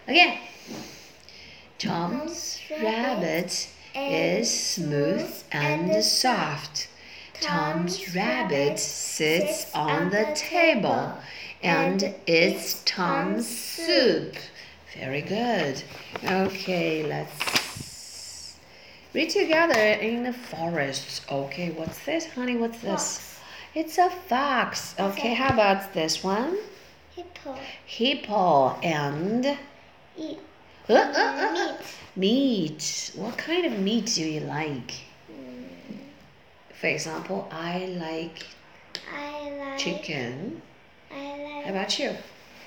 Again. Tom's rabbit is smooth and soft. Tom's rabbit sits on the table and eats Tom's soup. Very good. Okay, let's read together in the forest. Okay, what's this, honey? What's this? Fox. It's a fox. Okay, how about this one? Hippo. Hippo and Eat. Meat. Meat. What kind of meat do you like? For example, I like chicken. How about you?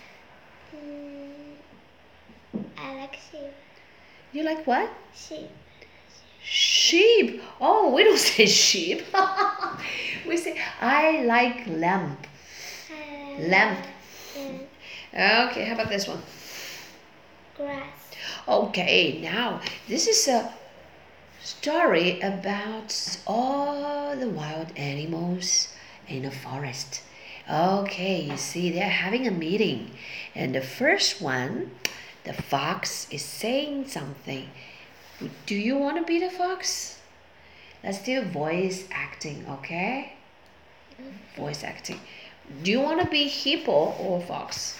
I like sheep. You like what? Sheep. Sheep. Oh, we don't say sheep. We say I like lamb. Lamb. Okay, how about this one? Grass. Okay, now this is a story about all the wild animals in the forest. Okay, you see, they're having a meeting, and the first one, the fox, is saying something. Do you want to be the fox? Let's do voice acting, okay? Voice acting. Do you want to be hippo or fox?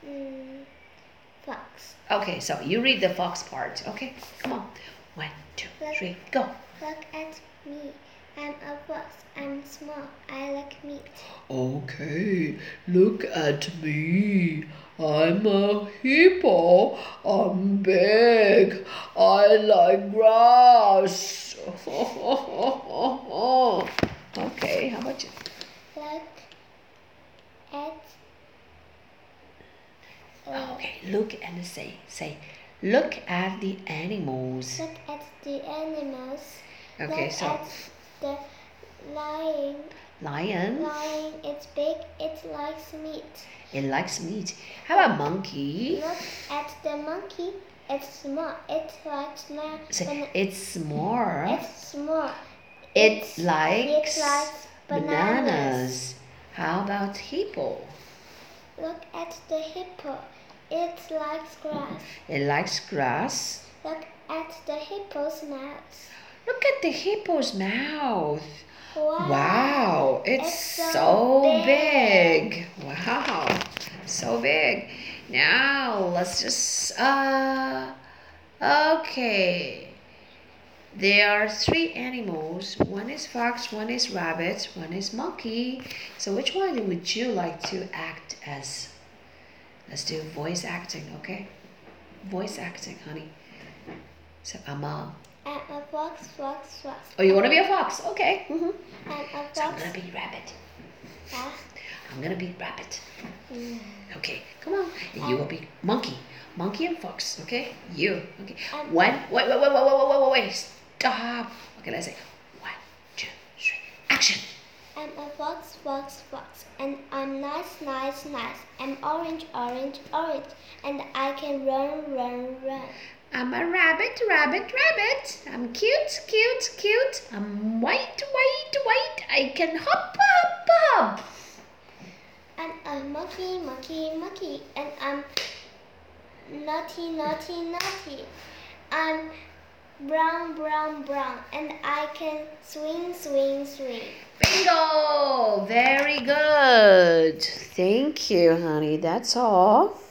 Fox. Okay, so you read the fox part. Okay, come on. 1, 2, 3, go. Look at me. I'm a fox. I'm small. I like meat. Okay, look at me. I'm a hippo. I'm big. I like grass. Okay, how about you? Okay, look and say. Look at the animals. Look at the animals. Okay, look so at the lion. Lion. Lion, it's big. It likes meat. It likes meat. How about monkey? Look at the monkey. It's small. It likes Say, it's small. It's small. It likes bananas. How about hippo? Look at the hippo. It likes grass. It likes grass. Look at the hippo's mouth. Look at the hippo's mouth. Wow. It's so big. Wow, so big. Now let's just okay. There are 3 animals. One is fox, one is rabbit, one is monkey. So which one would you like to act as? Let's do voice acting, okay? Voice acting, honey. So I'm a fox. Oh, you want to be a fox? Okay. I'm a fox. So I'm gonna be rabbit. I'm gonna be rabbit. Okay, come on. And you will be monkey. Monkey and fox. Okay, you. Okay. Wait. Stop. Okay, let's say 1, 2, 3. Action. I'm a fox. And I'm nice. I'm orange. And I can run. I'm a rabbit. I'm cute. I'm white. I can hop. I'm a monkey. And I'm naughty. I'm brown. And I can swing. Bingo! Very good. Thank you, honey. That's all.